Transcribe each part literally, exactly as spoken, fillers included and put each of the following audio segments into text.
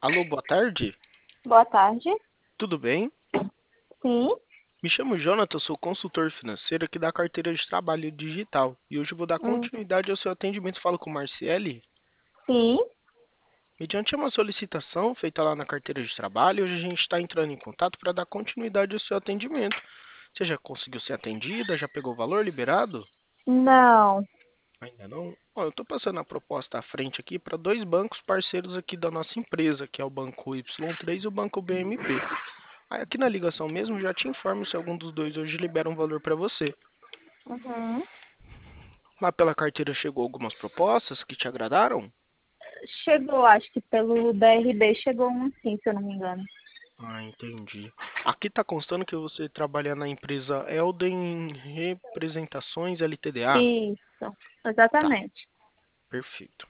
Alô, boa tarde. Boa tarde. Tudo bem? Sim, Me chamo Jonathan, sou consultor financeiro aqui da carteira de trabalho digital e hoje eu vou dar hum, continuidade ao seu atendimento. Falo com Marciele. sim. Mediante uma solicitação feita lá na carteira de trabalho, hoje a gente está entrando em contato para dar continuidade ao seu atendimento. Você já conseguiu ser atendida? Já pegou o valor liberado? Não. Ainda não? Ó, eu estou passando a proposta à frente aqui para dois bancos parceiros aqui da nossa empresa, que é o Banco Y três e o Banco B M P. Aí aqui na ligação mesmo já te informo se algum dos dois hoje libera um valor para você. Uhum. Lá pela carteira chegou algumas propostas que te agradaram? Chegou, acho que pelo D R B chegou um sim, se eu não me engano. Ah, entendi. Aqui está constando que você trabalha na empresa Elden Representações L T D A. Isso, Tá, exatamente. perfeito.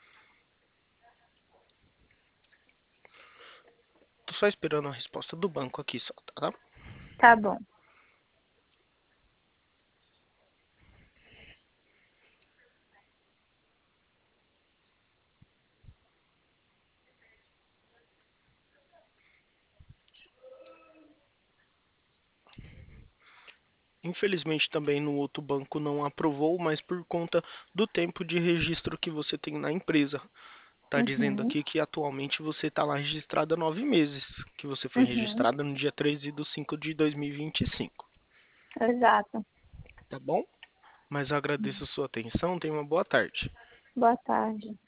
Tô só esperando a resposta do banco aqui só, tá? Tá bom. Infelizmente também no outro banco não aprovou, mas por conta do tempo de registro que você tem na empresa. Tá dizendo Uhum. aqui que atualmente você está lá registrada há nove meses, que você foi Uhum. registrada no dia treze de cinco de dois mil e vinte e cinco, Exato. tá bom? Mas eu agradeço a sua atenção, tenha uma boa tarde. Boa tarde.